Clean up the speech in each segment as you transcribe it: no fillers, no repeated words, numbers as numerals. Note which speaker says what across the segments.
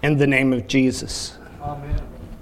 Speaker 1: in the name of Jesus.
Speaker 2: Amen.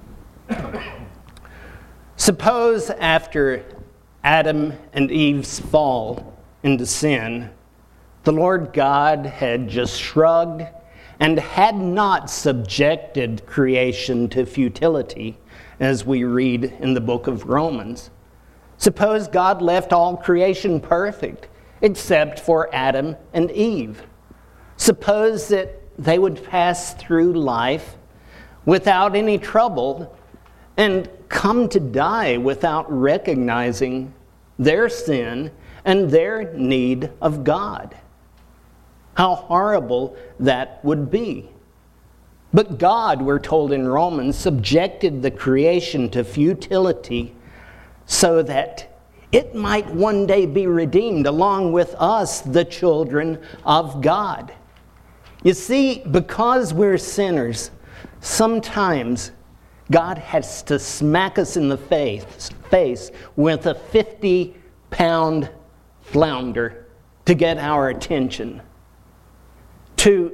Speaker 1: Suppose after Adam and Eve's fall into sin, the Lord God had just shrugged and had not subjected creation to futility, as we read in the book of Romans. Suppose God left all creation perfect, except for Adam and Eve. Suppose that they would pass through life without any trouble and come to die without recognizing their sin and their need of God. How horrible that would be. But God, we're told in Romans, subjected the creation to futility so that it might one day be redeemed along with us, the children of God. You see, because we're sinners, sometimes God has to smack us in the face with a 50-pound flounder to get our attention, to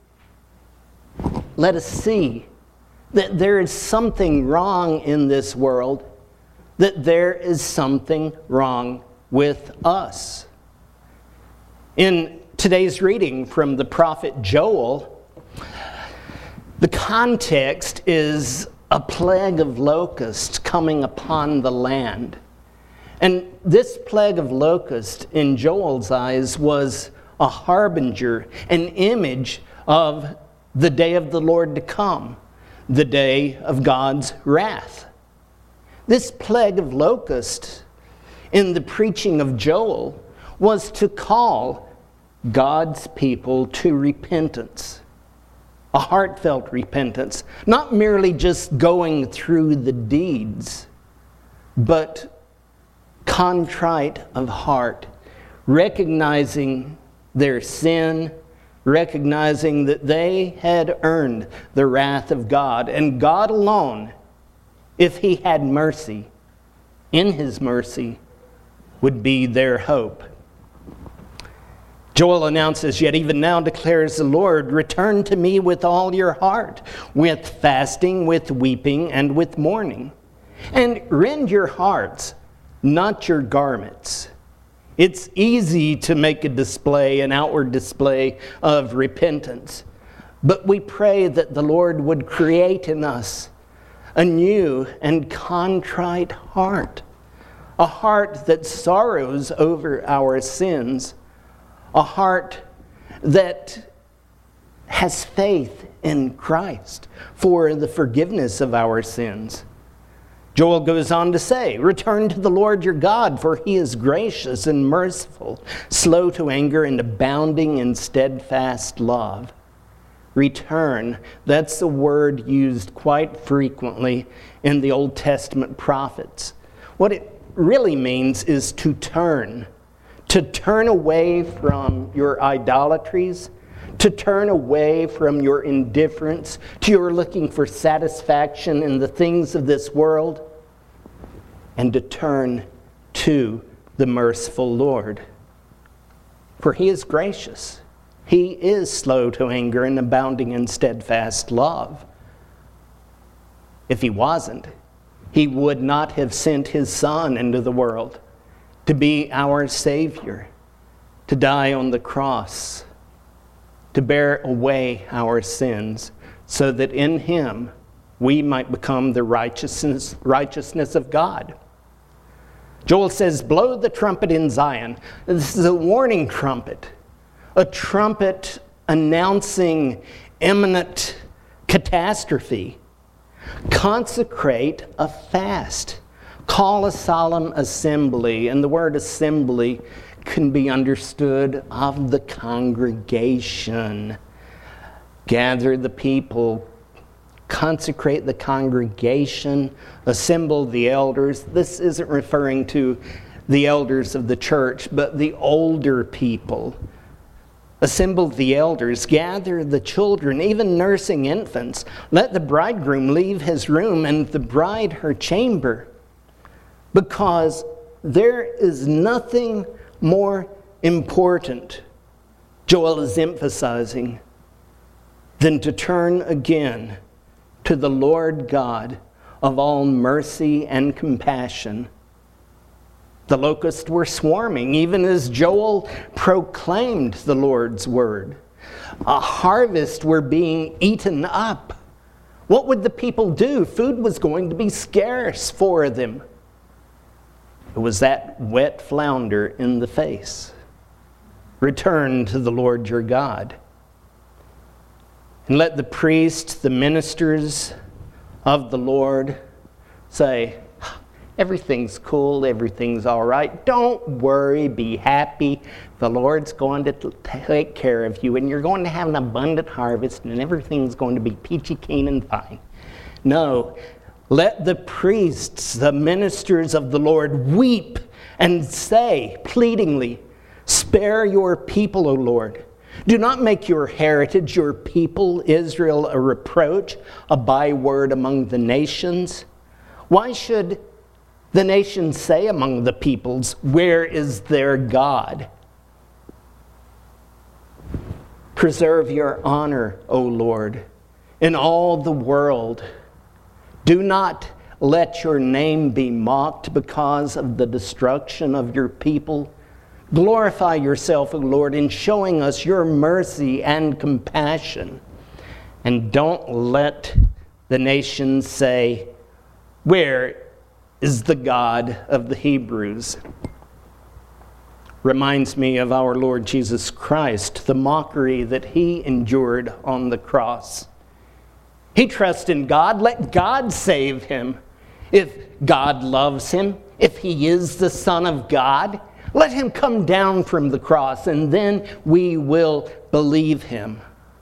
Speaker 1: let us see that there is something wrong in this world, that there is something wrong with us. In today's reading from the prophet Joel, the context is a plague of locusts coming upon the land. And this plague of locusts, in Joel's eyes, was a harbinger, an image of the day of the Lord to come, the day of God's wrath. This plague of locusts, in the preaching of Joel, was to call God's people to repentance, a heartfelt repentance, not merely just going through the deeds, but contrite of heart, recognizing their sin, recognizing that they had earned the wrath of God, and God alone, if he had mercy, in his mercy, would be their hope. Joel announces, "Yet even now declares the Lord, return to me with all your heart, with fasting, with weeping, and with mourning. And rend your hearts, not your garments." It's easy to make a display, an outward display of repentance. But we pray that the Lord would create in us a new and contrite heart, a heart that sorrows over our sins, a heart that has faith in Christ for the forgiveness of our sins. Joel goes on to say, "Return to the Lord your God, for he is gracious and merciful, slow to anger and abounding in steadfast love." Return, that's the word used quite frequently in the Old Testament prophets. What it really means is to turn away from your idolatries, to turn away from your indifference, to your looking for satisfaction in the things of this world, and to turn to the merciful Lord. For he is gracious. He is slow to anger and abounding in steadfast love. If he wasn't, he would not have sent his Son into the world to be our Savior, to die on the cross, to bear away our sins, so that in him we might become the righteousness of God. Joel says, "Blow the trumpet in Zion." This is a warning trumpet, a trumpet announcing imminent catastrophe. Consecrate a fast. Call a solemn assembly. And the word assembly can be understood of the congregation. Gather the people, consecrate the congregation, assemble the elders. This isn't referring to the elders of the church, but the older people. Assemble the elders, gather the children, even nursing infants. Let the bridegroom leave his room and the bride her chamber, because there is nothing more important, Joel is emphasizing, than to turn again to the Lord God of all mercy and compassion. The locusts were swarming, even as Joel proclaimed the Lord's word. A harvest were being eaten up. What would the people do? Food was going to be scarce for them. It was that wet flounder in the face. Return to the Lord your God. And let the priests, the ministers of the Lord say, everything's cool, everything's all right. Don't worry, be happy. The Lord's going to take care of you, and you're going to have an abundant harvest, and everything's going to be peachy keen and fine. No, let the priests, the ministers of the Lord, weep and say pleadingly, spare your people, O Lord. Do not make your heritage, your people, Israel, a reproach, a byword among the nations. Why should the nations say among the peoples, where is their God? Preserve your honor, O Lord, in all the world. Do not let your name be mocked because of the destruction of your people. Glorify yourself, O Lord, in showing us your mercy and compassion. And don't let the nations say, where is the God of the Hebrews? Reminds me of our Lord Jesus Christ, the mockery that he endured on the cross. He trusts in God. Let God save him. If God loves him, if he is the Son of God, let him come down from the cross, and then we will believe him.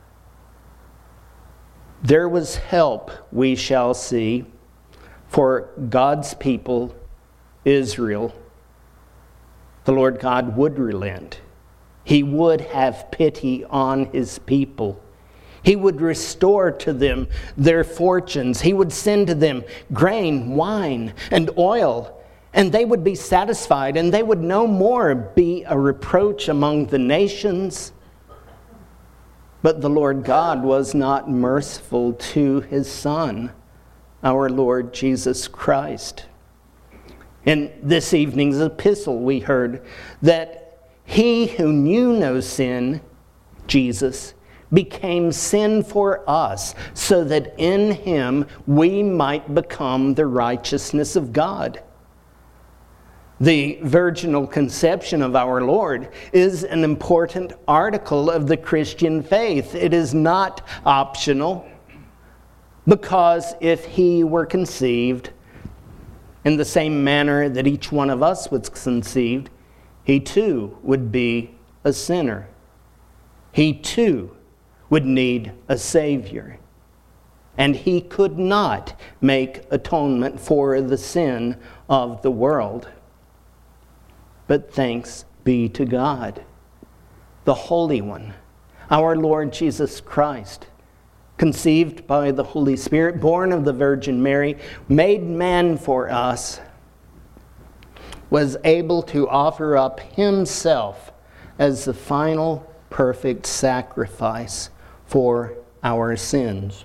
Speaker 1: There was help, we shall see, for God's people, Israel. The Lord God would relent. He would have pity on his people. He would restore to them their fortunes. He would send to them grain, wine, and oil, and they would be satisfied, and they would no more be a reproach among the nations. But the Lord God was not merciful to his Son, our Lord Jesus Christ. In this evening's epistle, we heard that he who knew no sin, Jesus, became sin for us, so that in him we might become the righteousness of God. The virginal conception of our Lord is an important article of the Christian faith. It is not optional, because if he were conceived in the same manner that each one of us was conceived, he too would be a sinner. He too would need a Savior. And he could not make atonement for the sin of the world. But thanks be to God, the Holy One, our Lord Jesus Christ, conceived by the Holy Spirit, born of the Virgin Mary, made man for us, was able to offer up himself as the final perfect sacrifice for our sins.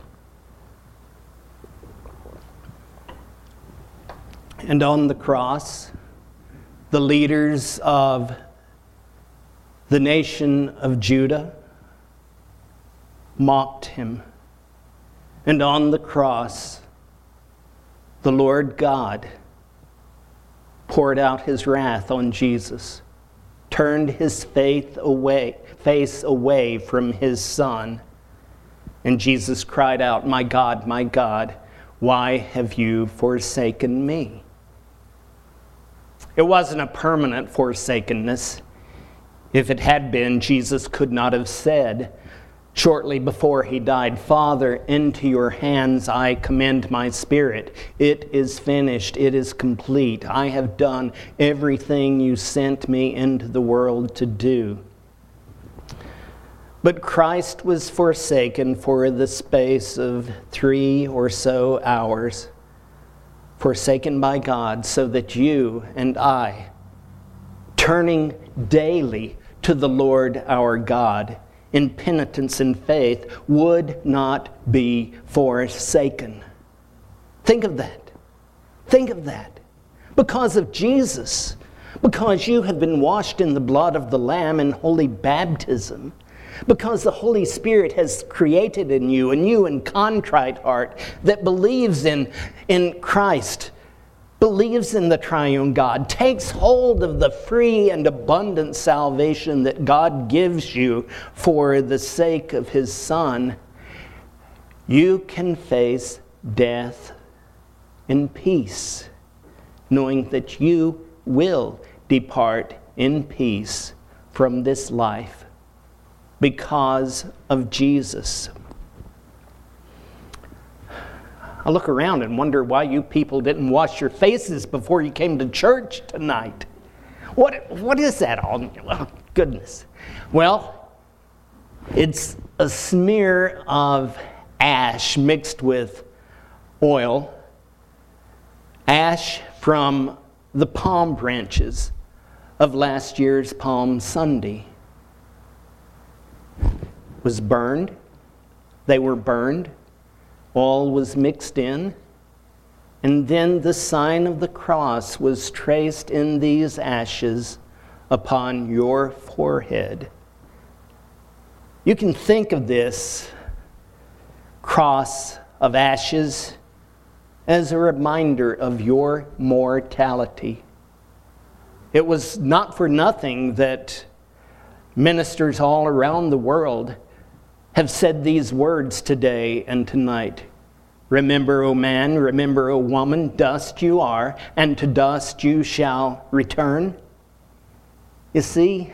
Speaker 1: And on the cross, the leaders of the nation of Judah mocked him. And on the cross, the Lord God poured out his wrath on Jesus, turned his face away from his Son. And Jesus cried out, my God, why have you forsaken me?" It wasn't a permanent forsakenness. If it had been, Jesus could not have said, shortly before he died, "Father, into your hands I commend my spirit. It is finished. It is complete. I have done everything you sent me into the world to do." But Christ was forsaken for the space of 3 or so hours, forsaken by God, so that you and I, turning daily to the Lord our God in penitence and faith would not be forsaken. Think of that. Think of that. Because of Jesus, because you have been washed in the blood of the Lamb in holy baptism, because the Holy Spirit has created in you a new and contrite heart that believes in Christ, believes in the triune God, takes hold of the free and abundant salvation that God gives you for the sake of His Son, you can face death in peace, knowing that you will depart in peace from this life because of Jesus. I look around and wonder why you people didn't wash your faces before you came to church tonight. What is that all? Oh, goodness. Well, it's a smear of ash mixed with oil. Ash from the palm branches of last year's Palm Sunday. Was burned. They were burned. All was mixed in. And then the sign of the cross was traced in these ashes upon your forehead. You can think of this cross of ashes as a reminder of your mortality. It was not for nothing that ministers all around the world have said these words today and tonight. Remember, O man, remember, O woman, dust you are, and to dust you shall return. You see,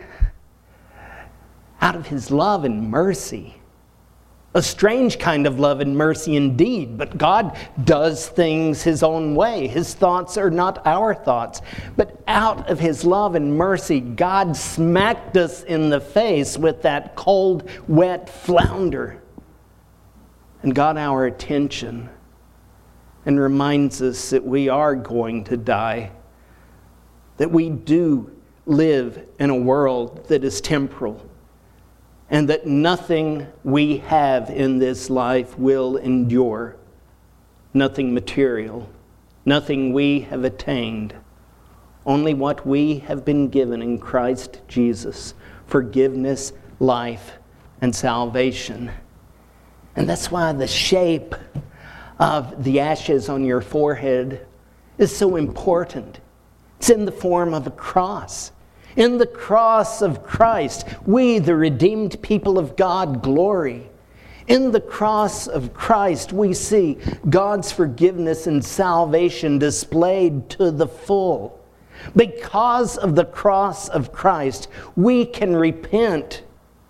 Speaker 1: out of His love and mercy, a strange kind of love and mercy indeed, but God does things His own way. His thoughts are not our thoughts. But out of His love and mercy, God smacked us in the face with that cold, wet flounder and got our attention and reminds us that we are going to die, that we do live in a world that is temporal, and that nothing we have in this life will endure. Nothing material, nothing we have attained. Only what we have been given in Christ Jesus: forgiveness, life, and salvation. And that's why the shape of the ashes on your forehead is so important. It's in the form of a cross. In the cross of Christ, we, the redeemed people of God, glory. In the cross of Christ, we see God's forgiveness and salvation displayed to the full. Because of the cross of Christ, we can repent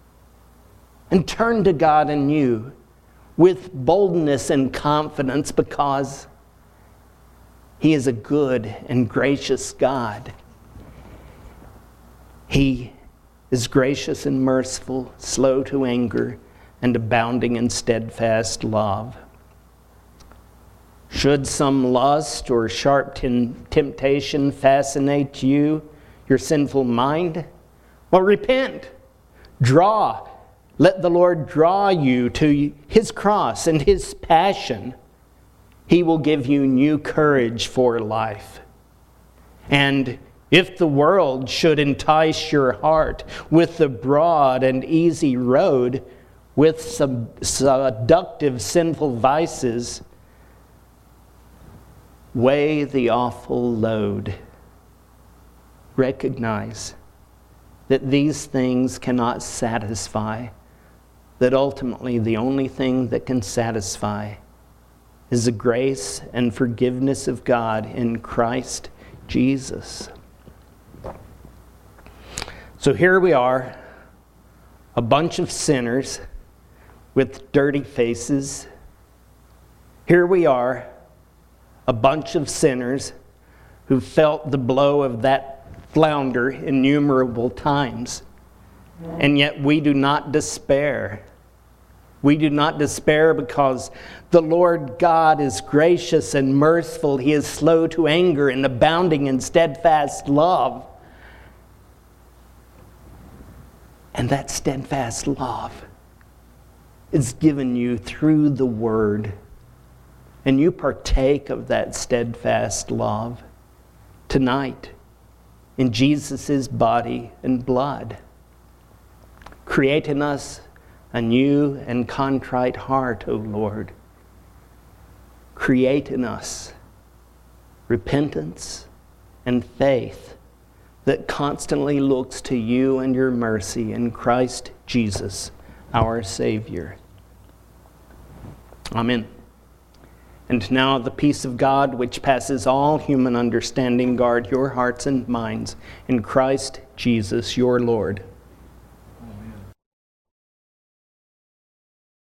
Speaker 1: and turn to God anew with boldness and confidence, because He is a good and gracious God. He is gracious and merciful, slow to anger, and abounding in steadfast love. Should some lust or sharp temptation fascinate you, your sinful mind, well, repent. Let the Lord draw you to His cross and His passion. He will give you new courage for life. And if the world should entice your heart with the broad and easy road, with some seductive sinful vices, weigh the awful load. Recognize that these things cannot satisfy, that ultimately the only thing that can satisfy is the grace and forgiveness of God in Christ Jesus. So here we are, a bunch of sinners with dirty faces. Here we are, a bunch of sinners who felt the blow of that flounder innumerable times. And yet we do not despair. We do not despair because the Lord God is gracious and merciful. He is slow to anger and abounding in steadfast love. And that steadfast love is given you through the Word. And you partake of that steadfast love tonight in Jesus' body and blood. Create in us a new and contrite heart, O Lord. Create in us repentance and faith that constantly looks to you and your mercy in Christ Jesus, our Savior. Amen. And now the peace of God, which passes all human understanding, guard your hearts and minds in Christ Jesus, your Lord.